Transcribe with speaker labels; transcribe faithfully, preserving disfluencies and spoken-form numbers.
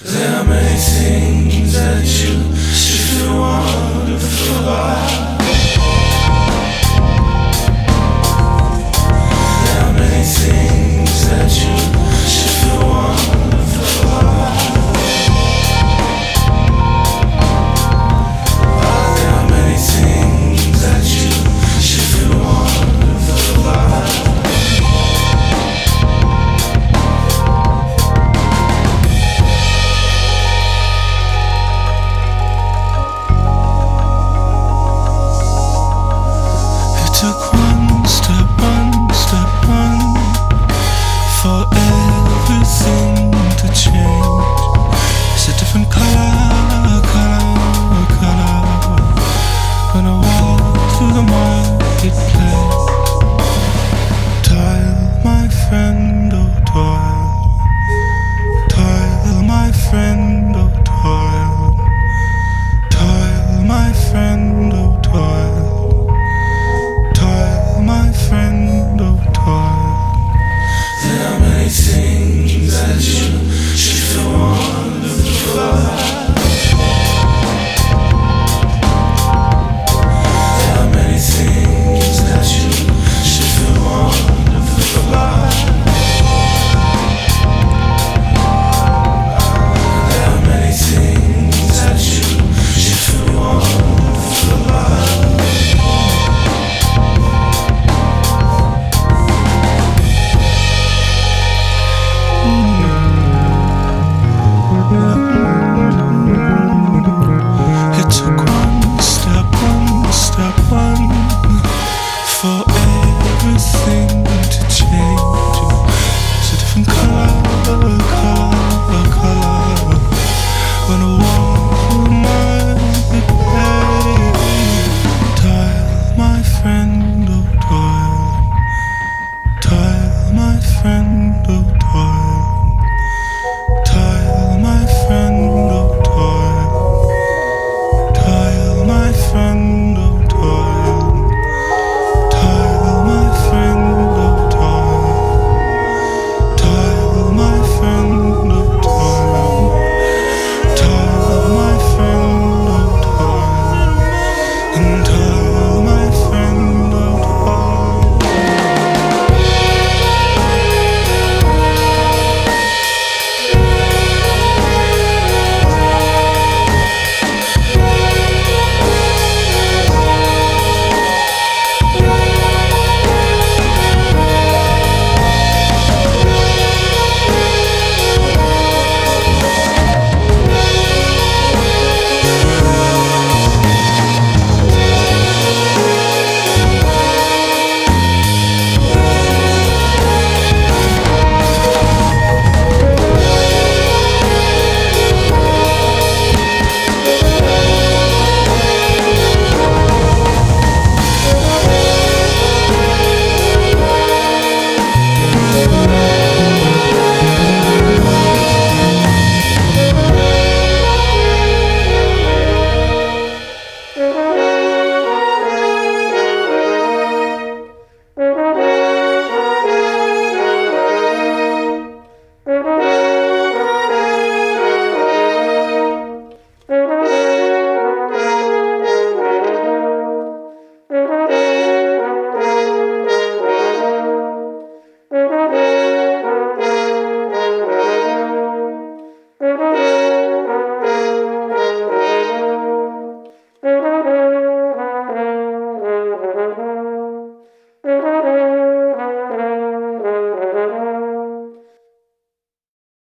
Speaker 1: There are many things that you should feel wonderful about. There are many things that you should feel wonderful about. There are many things that you should feel wonderful about. Took one step, one step, one for everything to change. It's a different color, color, color. When I walk through the marketplace, toil, my friend, oh toil, toil, my friend, oh toil, toil, my friend, oh toil. Toil, my friend, oh toil. There are many things that you should feel wonderful about. There are many things that you should feel wonderful about. There are many things that you should feel wonderful about. It took one step, one step, one for everything to change. It's a different color, color, color. When I walk through my day, toil, my friend, oh toil, toil, my friend, oh toil, toil, my friend, oh toil. Toil, my friend, oh toil. Toil, my friend, oh toil. Toil, my friend, oh toil. Toil, my friend, oh toil. And toil, my friend, oh toil. Thank you.